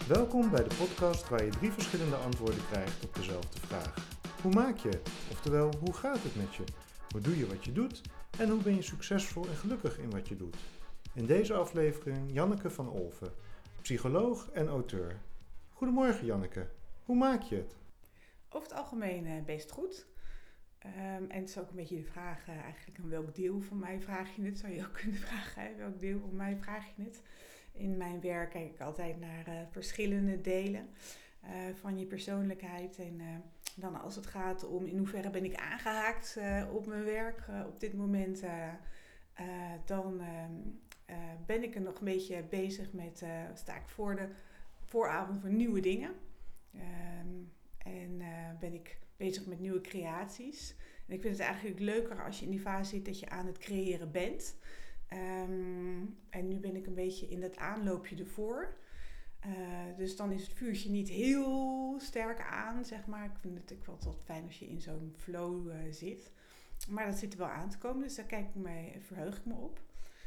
Welkom bij de podcast waar je 3 verschillende antwoorden krijgt op dezelfde vraag. Hoe maak je het? Oftewel, hoe gaat het met je? Hoe doe je wat je doet? En hoe ben je succesvol en gelukkig in wat je doet? In deze aflevering Janneke van Olven, psycholoog en auteur. Goedemorgen Janneke, hoe maak je het? Over het algemeen best goed. En het is ook een beetje de vraag eigenlijk aan welk deel van mij vraag je het. Zou je ook kunnen vragen, hè? Welk deel van mij vraag je het? In mijn werk kijk ik altijd naar verschillende delen van je persoonlijkheid. En dan als het gaat om in hoeverre ben ik aangehaakt op mijn werk op dit moment. Dan ben ik er nog een beetje bezig met, sta ik voor de vooravond voor nieuwe dingen. En ben ik bezig met nieuwe creaties. En ik vind het eigenlijk leuker als je in die fase zit dat je aan het creëren bent. En nu ben ik een beetje in dat aanloopje ervoor. Dus dan is het vuurtje niet heel sterk aan, zeg maar. Ik vind het ook wel tot fijn als je in zo'n flow zit. Maar dat zit er wel aan te komen, dus daar verheug ik me op.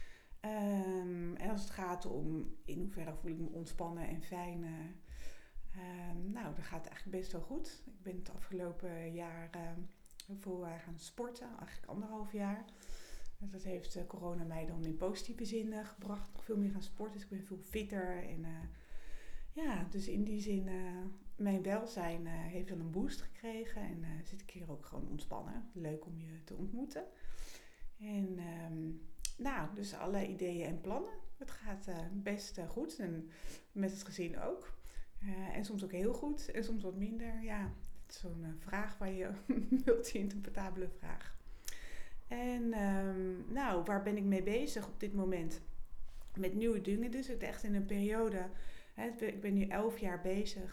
En als het gaat om in hoeverre voel ik me ontspannen en fijn... dat gaat eigenlijk best wel goed. Ik ben het afgelopen jaar heel veel gaan sporten, eigenlijk 1,5 jaar. Dat heeft corona mij dan in positieve zin gebracht. Nog veel meer gaan sporten, dus ik ben veel fitter. En dus in die zin, mijn welzijn heeft dan een boost gekregen. En zit ik hier ook gewoon ontspannen. Leuk om je te ontmoeten. En dus alle ideeën en plannen. Het gaat best goed en met het gezin ook. En soms ook heel goed en soms wat minder. Ja, het is zo'n vraag waar je multi-interpretabele vraag. En waar ben ik mee bezig op dit moment? Met nieuwe dingen dus. Ik ben echt in een periode... ik ben nu 11 jaar bezig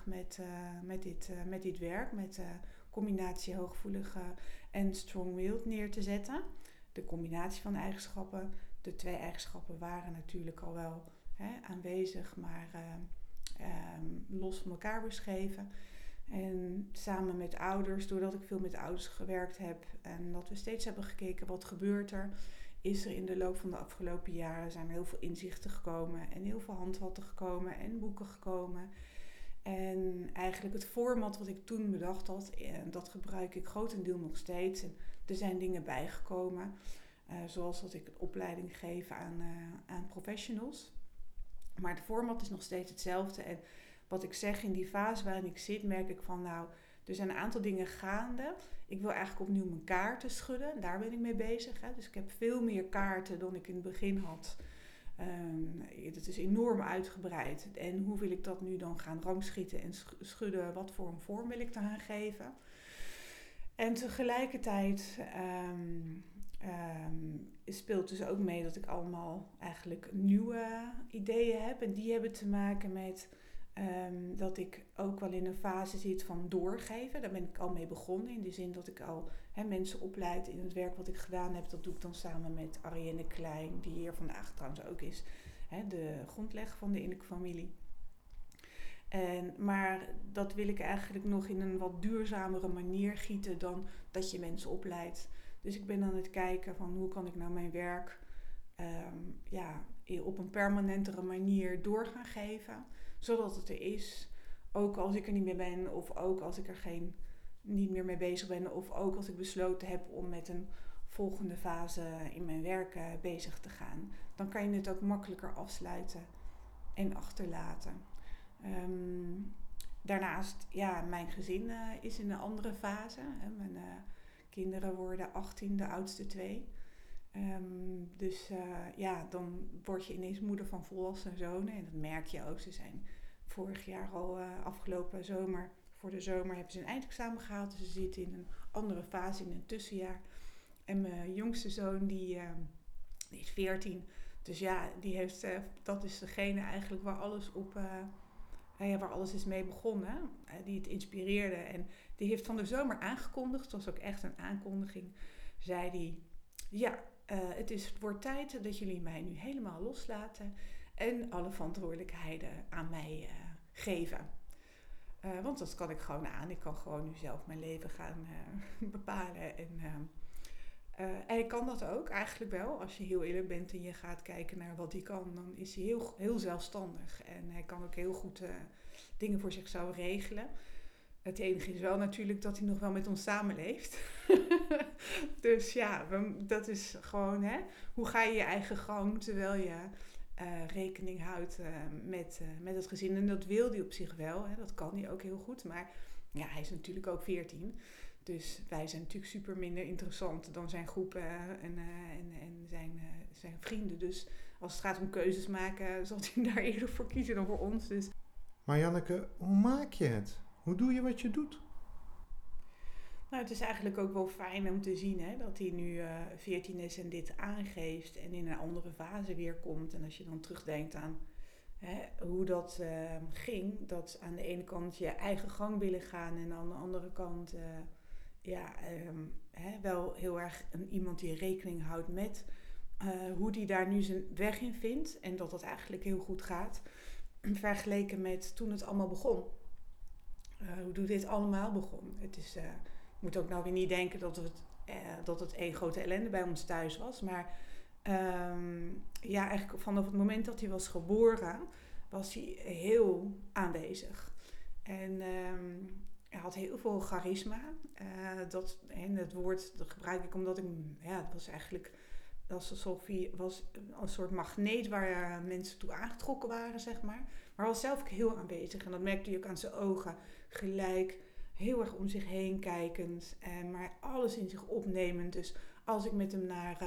met dit werk. Met combinatie hooggevoelige en strong-willed neer te zetten. De combinatie van eigenschappen. De 2 eigenschappen waren natuurlijk al wel aanwezig, maar... los van elkaar beschreven. En samen met ouders, doordat ik veel met ouders gewerkt heb en dat we steeds hebben gekeken wat gebeurt er, is er in de loop van de afgelopen jaren zijn er heel veel inzichten gekomen en heel veel handvatten gekomen en boeken gekomen. En eigenlijk het format wat ik toen bedacht had, dat gebruik ik grotendeel nog steeds. En er zijn dingen bijgekomen, zoals dat ik een opleiding geef aan professionals. Maar het format is nog steeds hetzelfde. En wat ik zeg in die fase waarin ik zit, merk ik van er zijn een aantal dingen gaande. Ik wil eigenlijk opnieuw mijn kaarten schudden. Daar ben ik mee bezig. Hè. Dus ik heb veel meer kaarten dan ik in het begin had. Dat is enorm uitgebreid. En hoe wil ik dat nu dan gaan rangschieten en schudden? Wat voor een vorm wil ik eraan geven? En tegelijkertijd... speelt dus ook mee dat ik allemaal eigenlijk nieuwe ideeën heb. En die hebben te maken met dat ik ook wel in een fase zit van doorgeven. Daar ben ik al mee begonnen. In de zin dat ik al mensen opleid in het werk wat ik gedaan heb. Dat doe ik dan samen met Arienne Klein, die hier vandaag trouwens ook is. De grondlegger van de innerlijke familie. Maar dat wil ik eigenlijk nog in een wat duurzamere manier gieten dan dat je mensen opleidt. Dus ik ben aan het kijken van hoe kan ik nou mijn werk op een permanentere manier door gaan geven. Zodat het er is, ook als ik er niet meer ben of ook als ik er niet meer mee bezig ben. Of ook als ik besloten heb om met een volgende fase in mijn werk bezig te gaan. Dan kan je het ook makkelijker afsluiten en achterlaten. Daarnaast, mijn gezin is in een andere fase. Mijn kinderen worden 18, de oudste 2. Dan word je ineens moeder van volwassen zonen. En dat merk je ook. Ze zijn vorig jaar al afgelopen zomer, voor de zomer hebben ze een eindexamen gehaald. Dus ze zitten in een andere fase, in een tussenjaar. En mijn jongste zoon, die is 14. Dus die heeft, dat is degene eigenlijk waar alles op... waar alles is mee begonnen, die het inspireerde. En die heeft van de zomer aangekondigd, het was ook echt een aankondiging, zei die, het wordt tijd dat jullie mij nu helemaal loslaten en alle verantwoordelijkheden aan mij geven. Want dat kan ik gewoon aan, ik kan gewoon nu zelf mijn leven gaan bepalen. En hij kan dat ook eigenlijk wel. Als je heel eerlijk bent en je gaat kijken naar wat hij kan, dan is hij heel, heel zelfstandig. En hij kan ook heel goed dingen voor zich zou regelen. Het enige is wel natuurlijk dat hij nog wel met ons samenleeft. Dus ja, dat is gewoon, hè, hoe ga je je eigen gang terwijl je rekening houdt met het gezin. En dat wil hij op zich wel, hè, dat kan hij ook heel goed. Maar ja, hij is natuurlijk ook 14. Dus wij zijn natuurlijk super minder interessant dan zijn groepen en zijn vrienden. Dus als het gaat om keuzes maken, zal hij daar eerder voor kiezen dan voor ons. Dus. Maar Janneke, hoe maak je het? Hoe doe je wat je doet? Nou, het is eigenlijk ook wel fijn om te zien, hè, dat hij nu 14 is en dit aangeeft en in een andere fase weer komt. En als je dan terugdenkt aan hoe dat ging, dat aan de ene kant je eigen gang willen gaan en aan de andere kant wel heel erg iemand die rekening houdt met hoe die daar nu zijn weg in vindt en dat eigenlijk heel goed gaat. Vergeleken met toen het allemaal begon. Hoe dit allemaal begon. Het is, moet ook nou weer niet denken dat het één grote ellende bij ons thuis was. Maar eigenlijk vanaf het moment dat hij was geboren, was hij heel aanwezig. En hij had heel veel charisma. Het woord dat gebruik ik omdat het was eigenlijk, Sophie was een soort magneet waar mensen toe aangetrokken waren, zeg maar. Maar hij was zelf ook heel aanwezig. En dat merkte je ook aan zijn ogen. Gelijk, heel erg om zich heen kijkend. Maar alles in zich opnemend. Dus als ik met hem naar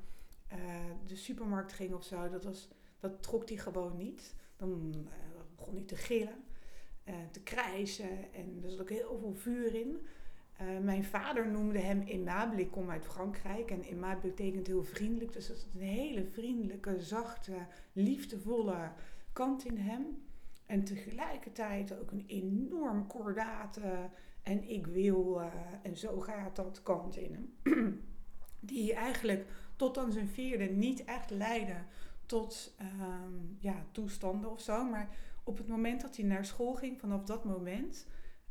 de supermarkt ging of zo, dat trok hij gewoon niet. Dan begon hij te gillen, te krijsen. En er zat ook heel veel vuur in. Mijn vader noemde hem aimable. Ik kom uit Frankrijk en aimable betekent heel vriendelijk. Dus dat is een hele vriendelijke, zachte, liefdevolle kant in hem. En tegelijkertijd ook een enorm kordate en ik wil en zo gaat dat kant in hem. Die eigenlijk tot aan zijn 4e niet echt leidde tot toestanden of zo. Maar op het moment dat hij naar school ging, vanaf dat moment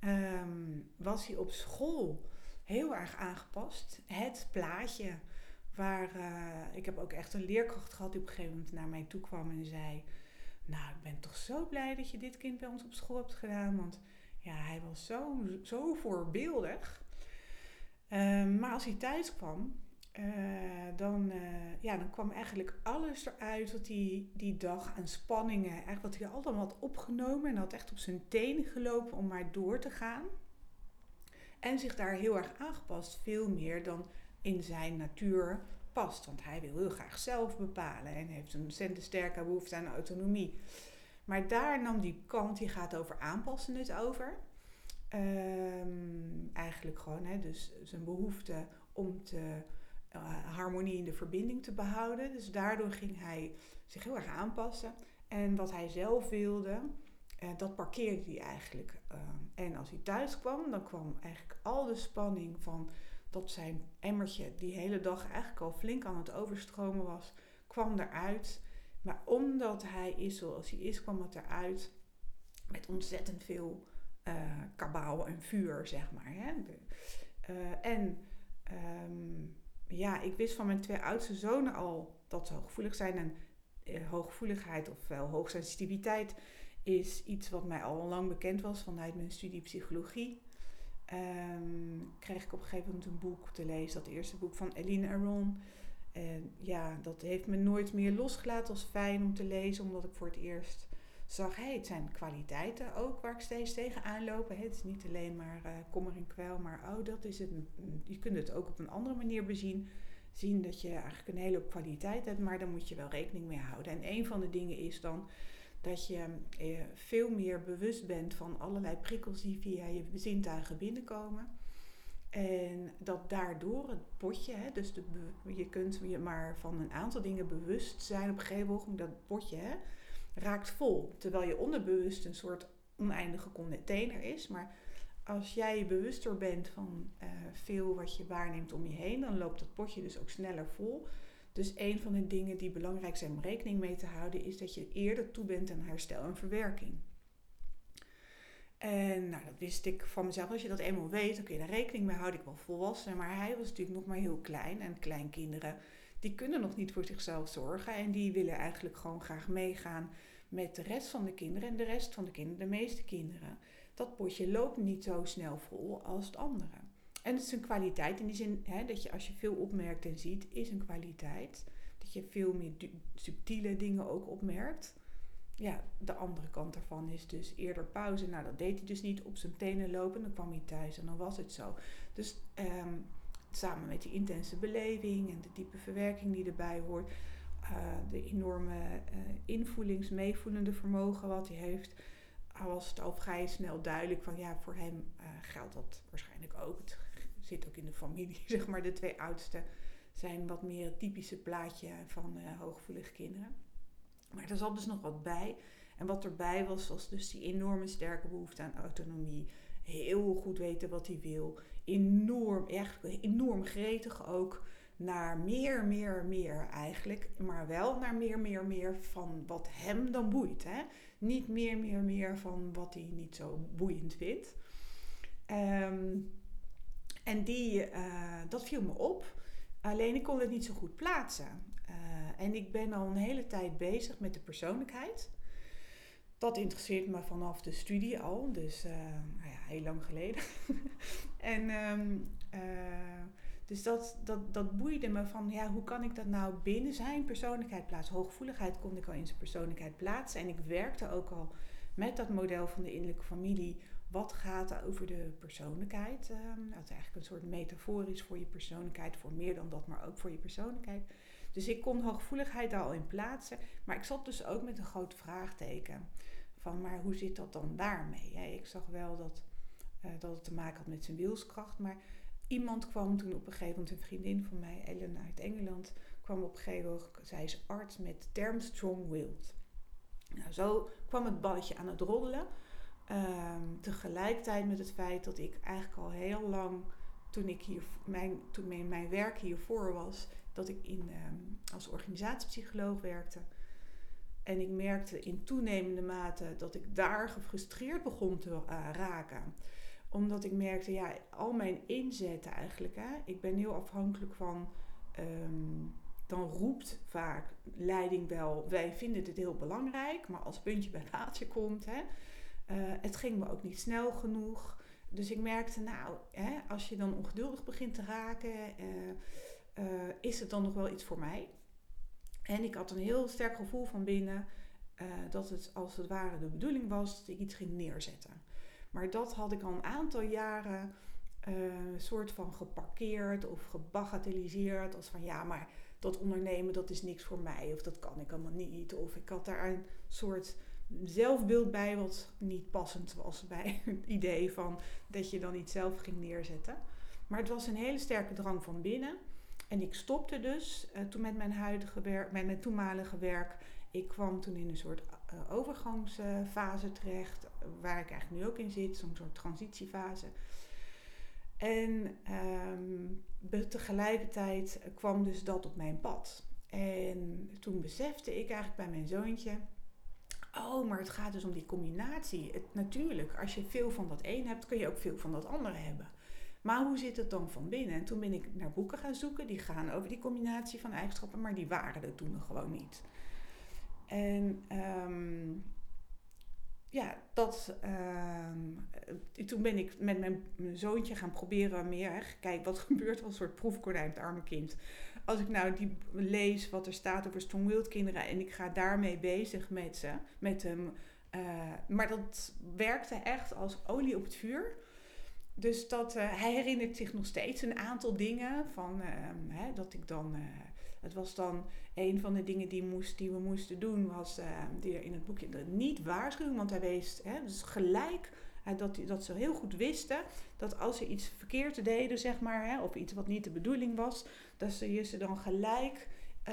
was hij op school heel erg aangepast. Het plaatje waar ik heb ook echt een leerkracht gehad die op een gegeven moment naar mij toe kwam en zei: nou, ik ben toch zo blij dat je dit kind bij ons op school hebt gedaan, want ja, hij was zo voorbeeldig. Maar als hij thuis kwam, dan kwam eigenlijk alles eruit wat hij die dag aan spanningen, eigenlijk wat hij allemaal had opgenomen en had echt op zijn tenen gelopen om maar door te gaan. En zich daar heel erg aangepast, veel meer dan in zijn natuur past. Want hij wil heel graag zelf bepalen en heeft een sterke behoefte aan autonomie. Maar daar nam die kant, die gaat over aanpassen het over. Eigenlijk gewoon, dus zijn behoefte om harmonie in de verbinding te behouden. Dus daardoor ging hij zich heel erg aanpassen. En wat hij zelf wilde, dat parkeerde hij eigenlijk. En als hij thuis kwam, dan kwam eigenlijk al de spanning van dat zijn emmertje die hele dag eigenlijk al flink aan het overstromen was, kwam eruit. Maar omdat hij is zoals hij is, kwam het eruit met ontzettend veel kabaal en vuur, zeg maar. Ik wist van mijn 2 oudste zonen al dat ze hooggevoelig zijn. En hooggevoeligheid, ofwel hoogsensitiviteit, is iets wat mij al lang bekend was vanuit mijn studie psychologie. Kreeg ik op een gegeven moment een boek te lezen, dat eerste boek van Eline Aron. En dat heeft me nooit meer losgelaten als fijn om te lezen, omdat ik voor het eerst zag, het zijn kwaliteiten ook waar ik steeds tegenaan loop. Het is niet alleen maar kommer en kwel, maar dat is het. Je kunt het ook op een andere manier bezien. Zien dat je eigenlijk een hele kwaliteit hebt, maar daar moet je wel rekening mee houden. En een van de dingen is dan dat je veel meer bewust bent van allerlei prikkels die via je zintuigen binnenkomen. En dat daardoor het potje, dus je kunt je maar van een aantal dingen bewust zijn op een gegeven moment, dat potje raakt vol. Terwijl je onderbewust een soort oneindige container is. Maar als jij je bewuster bent van veel wat je waarneemt om je heen, dan loopt dat potje dus ook sneller vol. Dus een van de dingen die belangrijk zijn om rekening mee te houden, is dat je eerder toe bent aan herstel en verwerking. En dat wist ik van mezelf. Als je dat eenmaal weet, dan kun je daar rekening mee houden. Ik ben volwassen, maar hij was natuurlijk nog maar heel klein. En kleinkinderen, die kunnen nog niet voor zichzelf zorgen. En die willen eigenlijk gewoon graag meegaan met de rest van de kinderen. En de rest van de kinderen, de meeste kinderen, dat potje loopt niet zo snel vol als het andere. En het is een kwaliteit in die zin, dat je als je veel opmerkt en ziet, is een kwaliteit. Dat je veel meer subtiele dingen ook opmerkt. Ja, de andere kant daarvan is dus eerder pauze. Nou, dat deed hij dus niet, op zijn tenen lopen. Dan kwam hij thuis en dan was het zo. Dus samen met die intense beleving en de diepe verwerking die erbij hoort, de enorme meevoelende vermogen wat hij heeft, was het al vrij snel duidelijk van ja, voor hem geldt dat waarschijnlijk ook. Het zit ook in de familie, zeg maar. De 2 oudste zijn wat meer het typische plaatje van hooggevoelige kinderen. Maar er zat dus nog wat bij. En wat erbij was dus die enorme sterke behoefte aan autonomie. Heel goed weten wat hij wil. Enorm gretig ook naar meer eigenlijk. Maar wel naar meer van wat hem dan boeit. Hè? Niet meer van wat hij niet zo boeiend vindt. En dat viel me op. Alleen ik kon het niet zo goed plaatsen. En ik ben al een hele tijd bezig met de persoonlijkheid. Dat interesseert me vanaf de studie al. Dus heel lang geleden. Dus dat boeide me van, ja, hoe kan ik dat nou binnen zijn persoonlijkheid plaatsen? Hooggevoeligheid kon ik al in zijn persoonlijkheid plaatsen. En ik werkte ook al met dat model van de innerlijke familie. Wat gaat er over de persoonlijkheid? Dat is eigenlijk een soort metaforisch voor je persoonlijkheid. Voor meer dan dat, maar ook voor je persoonlijkheid. Dus ik kon hooggevoeligheid daar al in plaatsen. Maar ik zat dus ook met een groot vraagteken. Van, maar hoe zit dat dan daarmee? Ja, ik zag wel dat het te maken had met zijn wilskracht. Maar iemand kwam toen op een gegeven moment, een vriendin van mij, Ellen uit Engeland, kwam op een gegeven moment, zij is arts, met de term strong-willed. Nou, zo kwam het balletje aan het rollen. Tegelijkertijd met het feit dat ik eigenlijk al heel lang, toen mijn werk hiervoor was, dat ik als organisatiepsycholoog werkte. En ik merkte in toenemende mate dat ik daar gefrustreerd begon te raken. Omdat ik merkte, ja, al mijn inzetten eigenlijk, ik ben heel afhankelijk van, dan roept vaak leiding wel, wij vinden dit heel belangrijk, maar als puntje bij paaltje komt, het ging me ook niet snel genoeg. Dus ik merkte, nou, als je dan ongeduldig begint te raken, is het dan nog wel iets voor mij? En ik had een heel sterk gevoel van binnen dat het als het ware de bedoeling was dat ik iets ging neerzetten. Maar dat had ik al een aantal jaren soort van geparkeerd of gebagatelliseerd. Als van ja, maar dat ondernemen, dat is niks voor mij. Of dat kan ik allemaal niet. Of ik had daar een soort zelfbeeld bij wat niet passend was bij het idee van dat je dan iets zelf ging neerzetten. Maar het was een hele sterke drang van binnen. En ik stopte dus toen met mijn toenmalige werk. Ik kwam toen in een soort overgangsfase terecht, waar ik eigenlijk nu ook in zit, zo'n soort transitiefase. En tegelijkertijd kwam dus dat op mijn pad. En toen besefte ik eigenlijk bij mijn zoontje, oh, maar het gaat dus om die combinatie. Natuurlijk, als je veel van dat een hebt, kun je ook veel van dat andere hebben. Maar hoe zit het dan van binnen? En toen ben ik naar boeken gaan zoeken, die gaan over die combinatie van eigenschappen, maar die waren er toen nog gewoon niet. En toen ben ik met mijn zoontje gaan proberen meer. Kijk, wat gebeurt er als een soort proefkonijn, het arme kind. Als ik nou die lees wat er staat over strong-willed kinderen en ik ga daarmee bezig met hem. Maar dat werkte echt als olie op het vuur. Dus hij herinnert zich nog steeds een aantal dingen van dat ik dan. Het was dan een van de dingen die we moesten doen, was die er in het boekje niet waarschuwen, want hij wist, dus gelijk dat ze heel goed wisten dat als ze iets verkeerd deden, zeg maar, of iets wat niet de bedoeling was, dat ze dan gelijk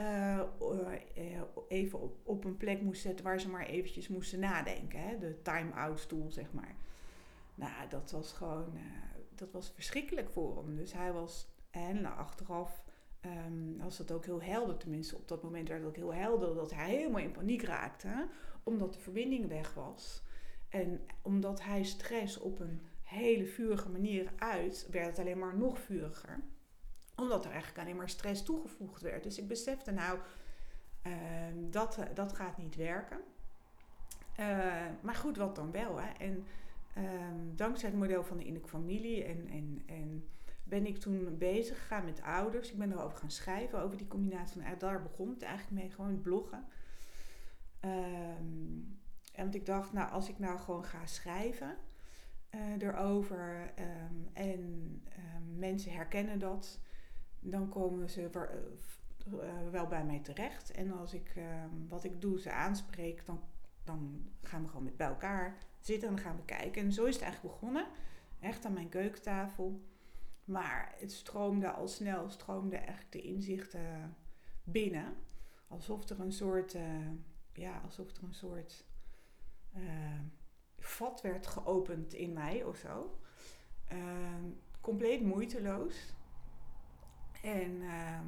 even op een plek moest zetten waar ze maar eventjes moesten nadenken. De time-out stoel, zeg maar. Nou, dat was gewoon, dat was verschrikkelijk voor hem. Dus hij was, achteraf was dat ook heel helder, tenminste op dat moment werd het ook heel helder, dat hij helemaal in paniek raakte, omdat de verbinding weg was. En omdat hij stress op een hele vurige manier uit, werd het alleen maar nog vuriger. Omdat er eigenlijk alleen maar stress toegevoegd werd. Dus ik besefte dat gaat niet werken. Maar goed, wat dan wel. Hè? En dankzij het model van de innerlijke familie en ben ik toen bezig gegaan met ouders. Ik ben erover gaan schrijven, over die combinatie. Daar begon het eigenlijk mee, gewoon bloggen. En want ik dacht, nou, als ik nou gewoon ga schrijven erover en mensen herkennen dat, dan komen ze wel bij mij terecht. En als ik wat ik doe, ze aanspreek, dan gaan we gewoon bij elkaar zitten en dan gaan we kijken. En zo is het eigenlijk begonnen. Echt aan mijn keukentafel. Maar het stroomde eigenlijk de inzichten binnen. Alsof er een soort vat werd geopend in mij of zo. Compleet moeiteloos. En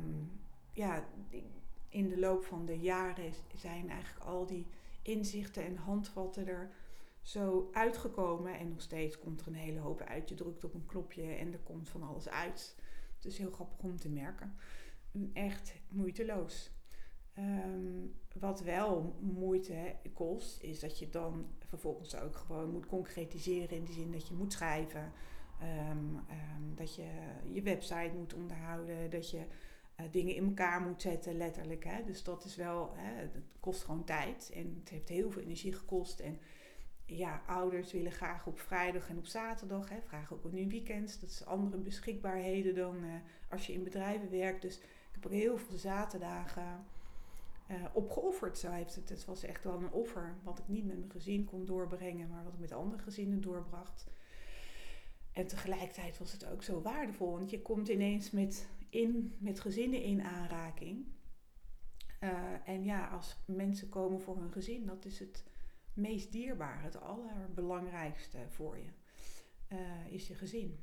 in de loop van de jaren zijn eigenlijk al die inzichten en handvatten er zo uitgekomen. En nog steeds komt er een hele hoop uit. Je drukt op een knopje en er komt van alles uit. Het is heel grappig om te merken. Echt moeiteloos. Wat wel moeite kost, is dat je dan vervolgens ook gewoon moet concretiseren. In de zin dat je moet schrijven. Dat je je website moet onderhouden. Dat je dingen in elkaar moet zetten, letterlijk. Hè? Dus dat is wel, het kost gewoon tijd. En het heeft heel veel energie gekost. En ja, ouders willen graag op vrijdag en op zaterdag. Vragen ook in hun weekends. Dat is andere beschikbaarheden dan als je in bedrijven werkt. Dus ik heb er heel veel zaterdagen opgeofferd. Zo heeft het. Het was echt wel een offer. Wat ik niet met mijn gezin kon doorbrengen, maar wat ik met andere gezinnen doorbracht. En tegelijkertijd was het ook zo waardevol. Want je komt ineens met gezinnen in aanraking. En ja, als mensen komen voor hun gezin, dat is het meest dierbaar. Het allerbelangrijkste voor je is je gezin.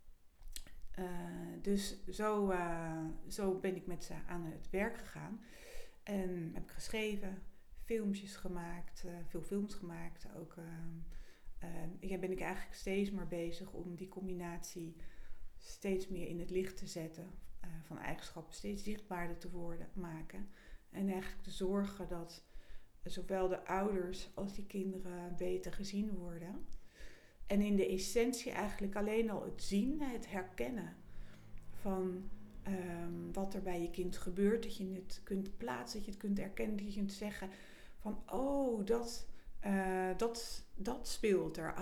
Dus zo ben ik met ze aan het werk gegaan. En heb ik geschreven, filmpjes gemaakt, veel films gemaakt. Ook ben ik eigenlijk steeds maar bezig om die combinatie steeds meer in het licht te zetten. Van eigenschappen steeds zichtbaarder te maken. En eigenlijk te zorgen dat zowel de ouders als die kinderen beter gezien worden. En in de essentie eigenlijk alleen al het zien, het herkennen van wat er bij je kind gebeurt. Dat je het kunt plaatsen, dat je het kunt herkennen, dat je kunt zeggen van dat speelt er.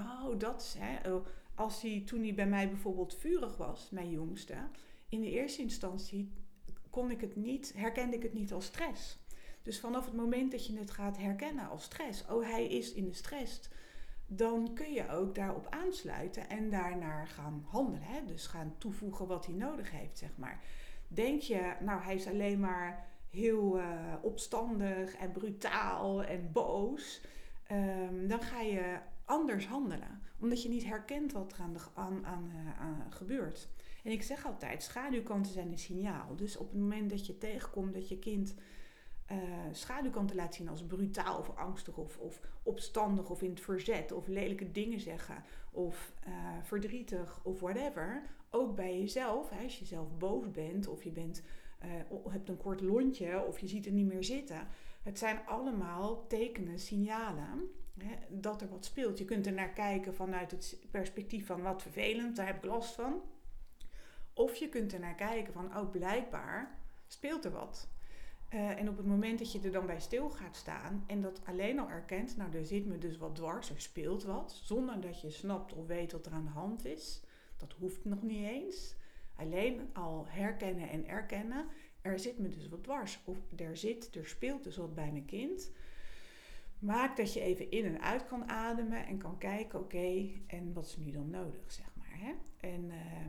Toen hij bij mij bijvoorbeeld vurig was, mijn jongste, in de eerste instantie herkende ik het niet als stress. Dus vanaf het moment dat je het gaat herkennen als stress, hij is in de stress, dan kun je ook daarop aansluiten en daarnaar gaan handelen. Hè? Dus gaan toevoegen wat hij nodig heeft, zeg maar. Denk je, nou, hij is alleen maar heel opstandig en brutaal en boos, dan ga je anders handelen. Omdat je niet herkent wat er aan gebeurt. En ik zeg altijd, schaduwkanten zijn een signaal. Dus op het moment dat je tegenkomt dat je kind schaduwkanten laat zien als brutaal of angstig of opstandig of in het verzet of lelijke dingen zeggen of verdrietig of whatever. Ook bij jezelf, als je zelf boos bent of je hebt een kort lontje of je ziet er niet meer zitten. Het zijn allemaal tekenen, signalen dat er wat speelt. Je kunt er naar kijken vanuit het perspectief van wat vervelend, daar heb ik last van. Of je kunt er naar kijken van, blijkbaar speelt er wat. En op het moment dat je er dan bij stil gaat staan en dat alleen al erkent, nou, er zit me dus wat dwars, er speelt wat, zonder dat je snapt of weet wat er aan de hand is. Dat hoeft nog niet eens. Alleen al herkennen en erkennen, er zit me dus wat dwars. Of er speelt dus wat bij mijn kind. Maakt dat je even in en uit kan ademen en kan kijken, oké, en wat is nu dan nodig, zeg maar. Hè? En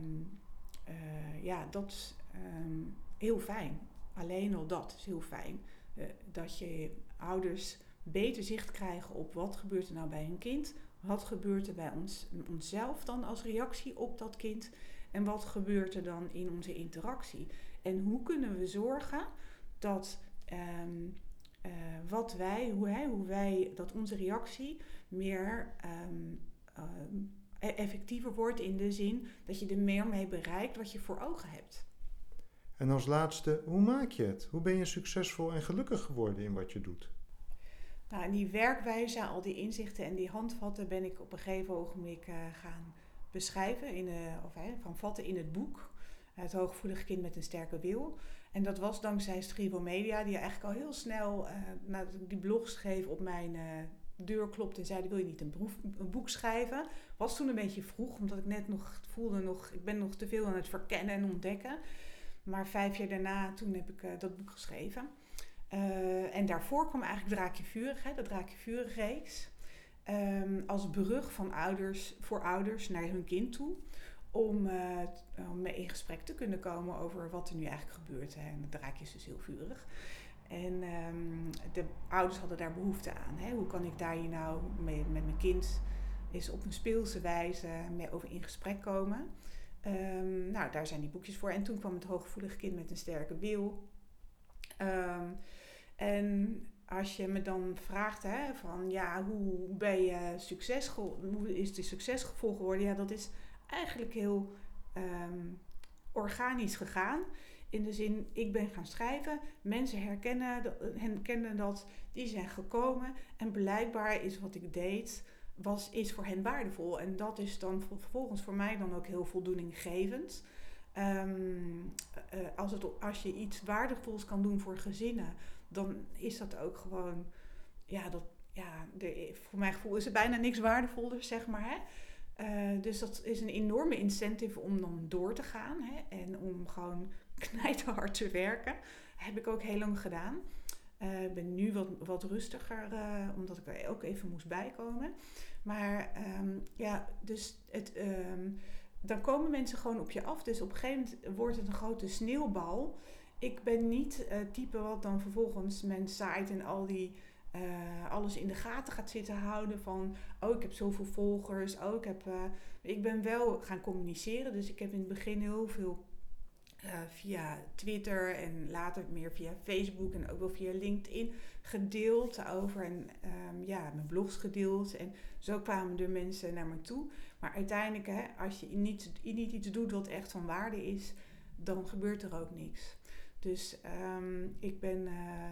dat is heel fijn. Alleen al dat is heel fijn. Dat je ouders beter zicht krijgen op wat gebeurt er nou bij hun kind. Wat gebeurt er bij onszelf dan als reactie op dat kind. En wat gebeurt er dan in onze interactie. En hoe kunnen we zorgen dat dat onze reactie meer effectiever wordt in de zin dat je er meer mee bereikt wat je voor ogen hebt. En als laatste, hoe maak je het? Hoe ben je succesvol en gelukkig geworden in wat je doet? Nou, en die werkwijze, al die inzichten en die handvatten ben ik op een gegeven ogenblik gaan beschrijven, van vatten in het boek. Het hooggevoelige kind met een sterke wil. En dat was dankzij Scrivo Media, die eigenlijk al heel snel, nadat ik die blog schreef, op mijn deur klopte en zei: wil je niet een boek schrijven? Was toen een beetje vroeg, omdat ik net nog voelde, ik ben nog te veel aan het verkennen en ontdekken. Maar 5 jaar daarna, toen heb ik dat boek geschreven. En daarvoor kwam eigenlijk Draakje Vurig, de Draakje Vurig reeks. Als brug voor ouders naar hun kind toe. Om in gesprek te kunnen komen over wat er nu eigenlijk gebeurt. Hè. En het draakje is dus heel vurig. En de ouders hadden daar behoefte aan. Hè. Hoe kan ik daar hier nou met mijn kind eens op een speelse wijze mee over in gesprek komen. Nou, daar zijn die boekjes voor. En toen kwam het hooggevoelige kind met een sterke wil. En als je me dan vraagt, van ja, hoe ben je succesvol? Hoe is die succesvol geworden? Ja, dat is eigenlijk heel organisch gegaan. In de zin, ik ben gaan schrijven, mensen herkennen dat, die zijn gekomen. En blijkbaar is wat ik deed, is voor hen waardevol. En dat is dan vervolgens voor mij dan ook heel voldoeninggevend. Als je iets waardevols kan doen voor gezinnen, dan is dat ook gewoon, voor mijn gevoel is er bijna niks waardevoller, zeg maar. Hè? Dus dat is een enorme incentive om dan door te gaan. Hè? En om gewoon knijterhard te werken. Heb ik ook heel lang gedaan. Ik ben nu wat rustiger, omdat ik er ook even moest bijkomen. Maar dan komen mensen gewoon op je af. Dus op een gegeven moment wordt het een grote sneeuwbal. Ik ben niet het type wat dan vervolgens mijn site en al die alles in de gaten gaat zitten houden van, ik heb zoveel volgers, ik ben wel gaan communiceren, dus ik heb in het begin heel veel via Twitter en later meer via Facebook en ook wel via LinkedIn gedeeld over en mijn blogs gedeeld en zo kwamen er mensen naar me toe. Maar uiteindelijk, als je niet iets doet wat echt van waarde is, dan gebeurt er ook niks. Dus ik ben,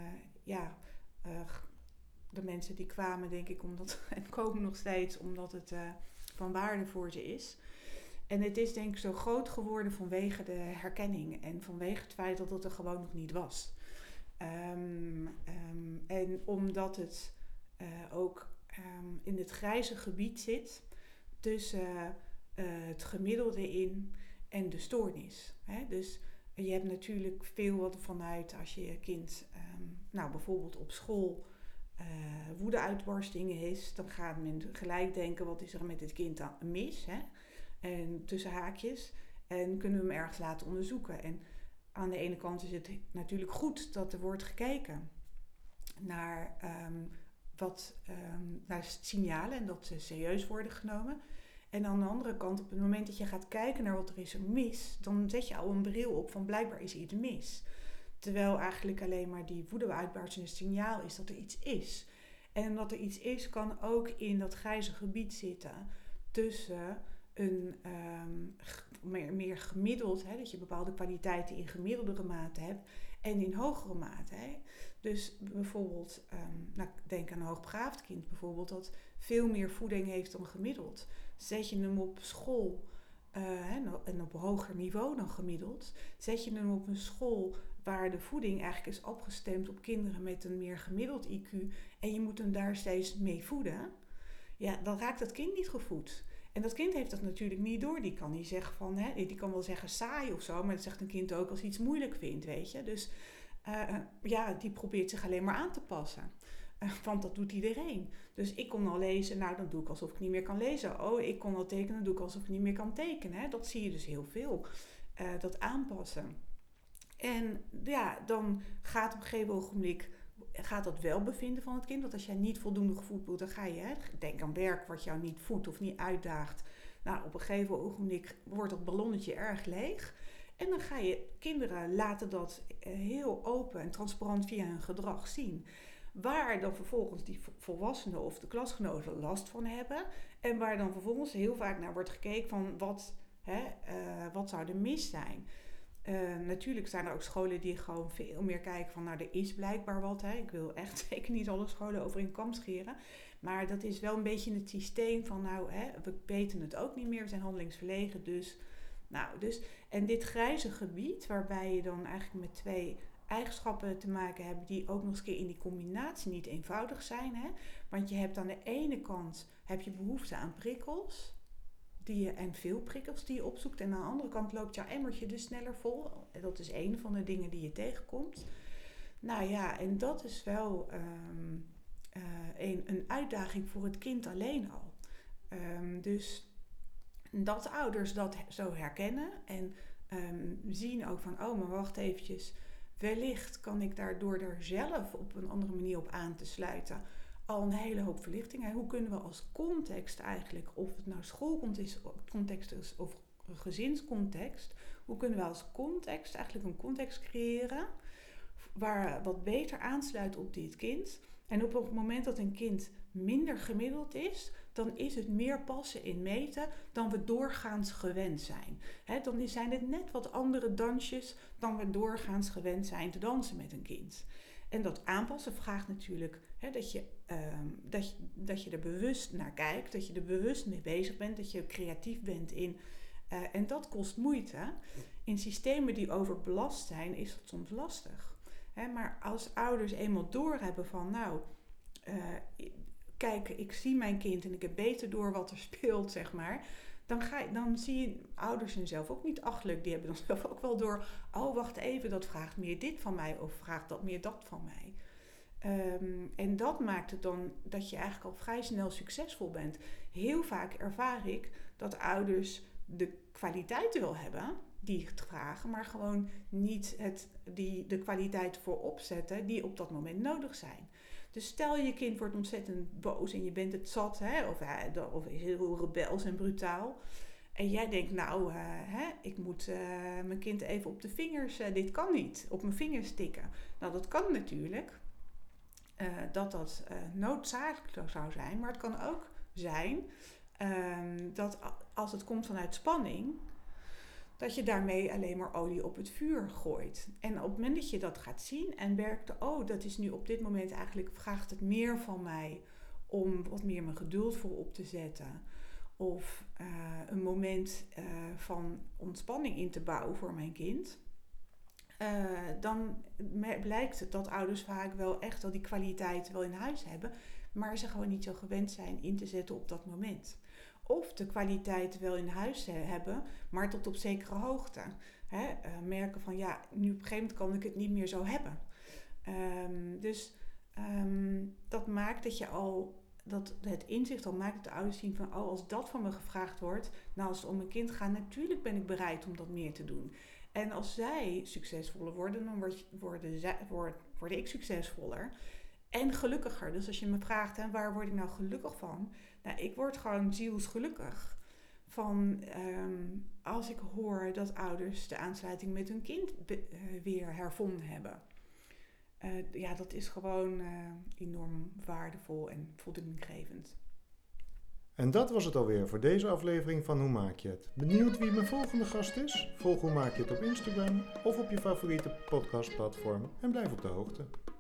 de mensen die kwamen, denk ik, en komen nog steeds omdat het van waarde voor ze is. En het is denk ik zo groot geworden vanwege de herkenning en vanwege het feit dat het er gewoon nog niet was. En omdat het ook in het grijze gebied zit tussen het gemiddelde in en de stoornis. Hè? Dus je hebt natuurlijk veel wat vanuit als je kind bijvoorbeeld op school woedeuitbarstingen is, dan gaat men gelijk denken, wat is er met dit kind dan mis? Hè? En tussen haakjes. En kunnen we hem ergens laten onderzoeken. En aan de ene kant is het natuurlijk goed dat er wordt gekeken naar naar signalen en dat ze serieus worden genomen. En aan de andere kant, op het moment dat je gaat kijken naar wat er is mis, dan zet je al een bril op van blijkbaar is er iets mis. Terwijl eigenlijk alleen maar die woedeuitbarsting een signaal is dat er iets is. En dat er iets is kan ook in dat grijze gebied zitten tussen een meer gemiddeld, dat je bepaalde kwaliteiten in gemiddeldere mate hebt en in hogere mate. Hè. Dus bijvoorbeeld, denk aan een hoogbegaafd kind bijvoorbeeld, dat veel meer voeding heeft dan gemiddeld. Zet je hem op school en op een hoger niveau dan gemiddeld, zet je hem op een school waar de voeding eigenlijk is afgestemd op kinderen met een meer gemiddeld IQ en je moet hem daar steeds mee voeden, ja, dan raakt dat kind niet gevoed. En dat kind heeft dat natuurlijk niet door. Die kan niet zeggen van, die kan wel zeggen saai of zo, maar dat zegt een kind ook als hij iets moeilijk vindt, weet je. Dus die probeert zich alleen maar aan te passen. Want dat doet iedereen. Dus ik kon al lezen, dan doe ik alsof ik niet meer kan lezen. Oh, ik kon al tekenen, dan doe ik alsof ik niet meer kan tekenen. Hè. Dat zie je dus heel veel. Dat aanpassen. En dan gaat op een gegeven ogenblik dat welbevinden van het kind. Want als jij niet voldoende gevoed wordt, dan ga je denk aan werk wat jou niet voedt of niet uitdaagt. Nou, op een gegeven ogenblik wordt dat ballonnetje erg leeg. En dan ga je kinderen laten dat heel open en transparant via hun gedrag zien. Waar dan vervolgens die volwassenen of de klasgenoten last van hebben. En waar dan vervolgens heel vaak naar wordt gekeken van wat zou er mis zijn. Natuurlijk zijn er ook scholen die gewoon veel meer kijken van, nou, er is blijkbaar wat. Hè. Ik wil echt zeker niet alle scholen over een kam scheren. Maar dat is wel een beetje het systeem van, nou, hè, we weten het ook niet meer. We zijn handelingsverlegen, dus. En dit grijze gebied, waarbij je dan eigenlijk met 2 eigenschappen te maken hebt die ook nog eens keer in die combinatie niet eenvoudig zijn. Hè? Want je hebt aan de ene kant heb je behoefte aan prikkels. En veel prikkels die je opzoekt. En aan de andere kant loopt jouw emmertje dus sneller vol. Dat is een van de dingen die je tegenkomt. Nou ja, en dat is wel een uitdaging voor het kind alleen al. Dus dat ouders dat zo herkennen en zien ook van, oh, maar wacht eventjes. Wellicht kan ik daardoor er zelf op een andere manier op aan te sluiten al een hele hoop verlichting. En hoe kunnen we als context eigenlijk, of het nou schoolcontext is of gezinscontext, hoe kunnen we als context eigenlijk een context creëren waar wat beter aansluit op dit kind. En op het moment dat een kind minder gemiddeld is, dan is het meer passen in meten dan we doorgaans gewend zijn. Dan zijn het net wat andere dansjes dan we doorgaans gewend zijn te dansen met een kind. En dat aanpassen vraagt natuurlijk dat je er bewust naar kijkt, dat je er bewust mee bezig bent, dat je creatief bent in. En dat kost moeite. In systemen die overbelast zijn, is dat soms lastig. Maar als ouders eenmaal doorhebben van, nou, kijk, ik zie mijn kind en ik heb beter door wat er speelt, zeg maar. Dan zie je ouders zelf ook niet achterlijk. Die hebben dan zelf ook wel door, oh, wacht even, dat vraagt meer dit van mij of vraagt dat meer dat van mij. En dat maakt het dan dat je eigenlijk al vrij snel succesvol bent. Heel vaak ervaar ik dat ouders de kwaliteiten wel hebben die het vragen, maar gewoon niet de kwaliteit voorop zetten die op dat moment nodig zijn. Dus stel je kind wordt ontzettend boos en je bent het zat, hè, of is heel rebels en brutaal. En jij denkt, nou, ik moet mijn kind even op de vingers, dit kan niet, op mijn vingers tikken. Nou, dat kan natuurlijk, dat noodzakelijk zou zijn, maar het kan ook zijn dat als het komt vanuit spanning, dat je daarmee alleen maar olie op het vuur gooit. En op het moment dat je dat gaat zien en merkt, oh, dat is nu op dit moment eigenlijk, vraagt het meer van mij om wat meer mijn geduld voor op te zetten. Of een moment van ontspanning in te bouwen voor mijn kind. Dan blijkt het dat ouders vaak wel echt al die kwaliteiten wel in huis hebben, maar ze gewoon niet zo gewend zijn in te zetten op dat moment. Of de kwaliteiten wel in huis hebben, maar tot op zekere hoogte. Merken van, ja, nu op een gegeven moment kan ik het niet meer zo hebben. Dat maakt dat het inzicht al maakt dat de ouders zien van, oh, als dat van me gevraagd wordt, nou, als het om mijn kind gaat, natuurlijk ben ik bereid om dat meer te doen. En als zij succesvoller worden, dan word ik succesvoller en gelukkiger. Dus als je me vraagt, waar word ik nou gelukkig van? Nou, ik word gewoon zielsgelukkig van als ik hoor dat ouders de aansluiting met hun kind weer hervonden hebben. Dat is gewoon enorm waardevol en voldoeninggevend. En dat was het alweer voor deze aflevering van Hoe Maak Je Het? Benieuwd wie mijn volgende gast is? Volg Hoe Maak Je Het op Instagram of op je favoriete podcastplatform en blijf op de hoogte.